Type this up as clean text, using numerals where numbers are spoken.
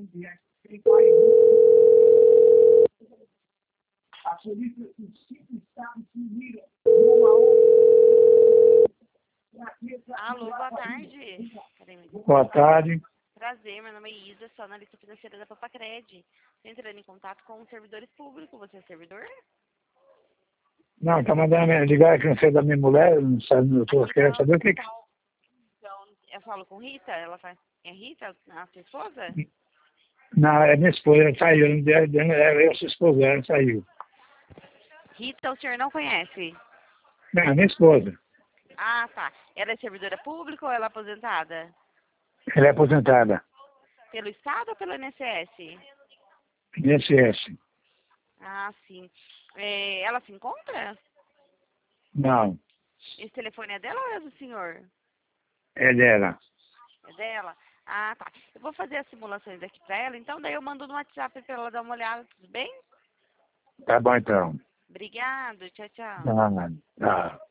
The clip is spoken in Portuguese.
Alô, boa tarde. Boa tarde. Prazer, meu nome é Isa, sou analista financeira da Papacred. Estou entrando em contato com os servidores públicos. Você é servidor? Não, tá mandando ligar aqui no centro da minha mulher, não sabe, eu tô querendo saber o que que... Então, eu falo com Rita, ela faz... É Rita, a sua esposa? Não, é minha esposa, ela saiu, eu sua esposa, ela saiu. Rita, o senhor não conhece? Não, é minha esposa. Ah, tá. Ela é servidora pública ou ela é aposentada? Ela é aposentada. Pelo Estado ou pelo INSS? INSS. Ah, sim. Ela se encontra? Não, Esse telefone é dela ou é do senhor? é dela. É dela? Ah, tá. Eu vou fazer as simulações aqui pra ela, então daí eu mando no WhatsApp pra ela dar uma olhada, tudo bem? Tá bom então. Obrigado, tchau, tchau. Tá.